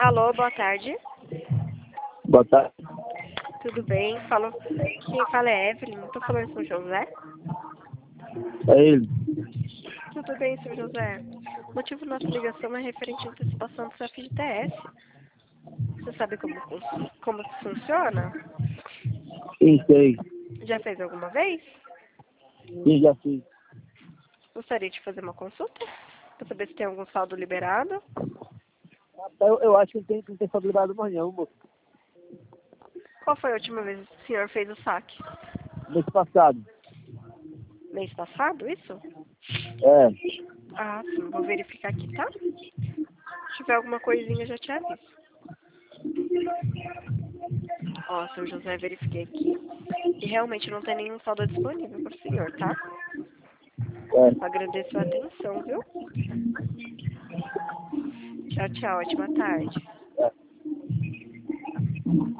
Alô, boa tarde. Boa tarde. Tudo bem? Quem fala é Evelyn. Estou falando com o José. É ele. Tudo bem, seu José? O motivo da nossa ligação é referente à antecipação do FGTS. Você sabe como funciona? Sim, sei. Já fez alguma vez? Sim, já fiz. Gostaria de fazer uma consulta? Para saber se tem algum saldo liberado. Eu acho que não tem fabricado mais não, moço. Qual foi a última vez que o senhor fez o saque? Mês passado. Mês passado, isso? É. Ah, sim. Vou verificar aqui, tá? Se tiver alguma coisinha, eu já te aviso. Ó, seu José, verifiquei aqui. E realmente não tem nenhum saldo disponível para o senhor, tá? É. Agradeço a atenção, viu? Tchau, tchau. Ótima tarde.